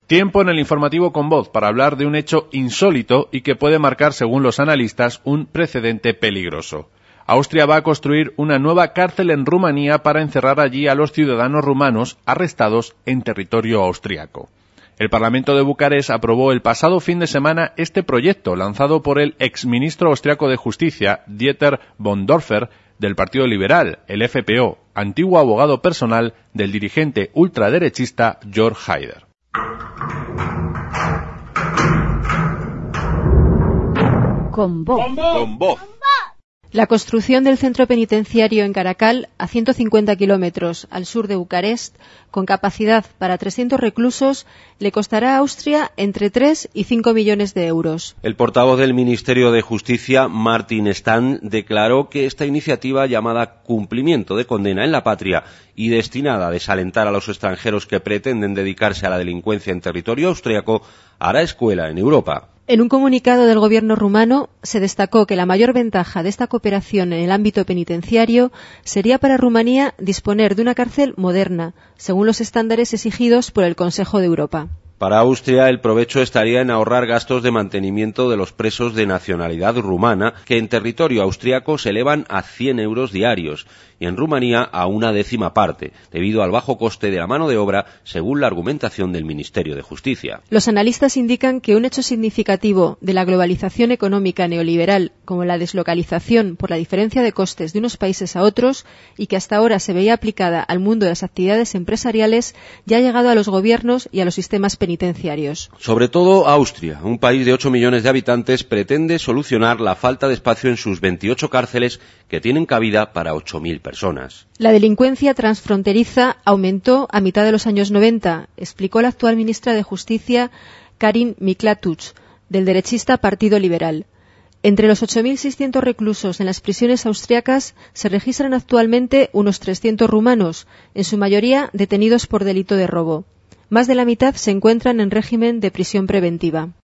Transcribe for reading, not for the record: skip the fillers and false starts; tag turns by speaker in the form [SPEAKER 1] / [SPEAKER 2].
[SPEAKER 1] Tiempo en el informativo con voz para hablar de un hecho insólito y que puede marcar, según los analistas, un precedente peligroso. Austria va a construir una nueva cárcel en Rumanía para encerrar allí a los ciudadanos rumanos arrestados en territorio austriaco. El Parlamento de Bucarest aprobó el pasado fin de semana este proyecto, lanzado por el exministro austriaco de Justicia, Dieter Bonhoeffer, del Partido Liberal, el FPO, antiguo abogado personal del dirigente ultraderechista Jörg Haider.
[SPEAKER 2] Con voz. La construcción del centro penitenciario en Caracal, a 150 kilómetros al sur de Bucarest, con capacidad para 300 reclusos, le costará a Austria entre 3 y 5 millones de euros.
[SPEAKER 3] El portavoz del Ministerio de Justicia, Martin Stan, declaró que esta iniciativa, llamada Cumplimiento de Condena en la Patria y destinada a desalentar a los extranjeros que pretenden dedicarse a la delincuencia en territorio austriaco, hará escuela en Europa.
[SPEAKER 2] En un comunicado del gobierno rumano se destacó que la mayor ventaja de esta cooperación en el ámbito penitenciario sería para Rumanía disponer de una cárcel moderna, según los estándares exigidos por el Consejo de Europa.
[SPEAKER 3] Para Austria, el provecho estaría en ahorrar gastos de mantenimiento de los presos de nacionalidad rumana, que en territorio austriaco se elevan a 100 euros diarios, y en Rumanía a una décima parte, debido al bajo coste de la mano de obra, según la argumentación del Ministerio de Justicia.
[SPEAKER 2] Los analistas indican que un hecho significativo de la globalización económica neoliberal, como la deslocalización por la diferencia de costes de unos países a otros, y que hasta ahora se veía aplicada al mundo de las actividades empresariales, ya ha llegado a los gobiernos y a los sistemas penitenciarios.
[SPEAKER 3] Sobre todo Austria, un país de 8 millones de habitantes, pretende solucionar la falta de espacio en sus 28 cárceles que tienen cabida para 8.000 personas.
[SPEAKER 2] La delincuencia transfronteriza aumentó a mitad de los años 90, explicó la actual ministra de Justicia, Karin Miklatuch, del derechista Partido Liberal. Entre los 8.600 reclusos en las prisiones austriacas se registran actualmente unos 300 rumanos, en su mayoría detenidos por delito de robo. Más de la mitad se encuentran en régimen de prisión preventiva.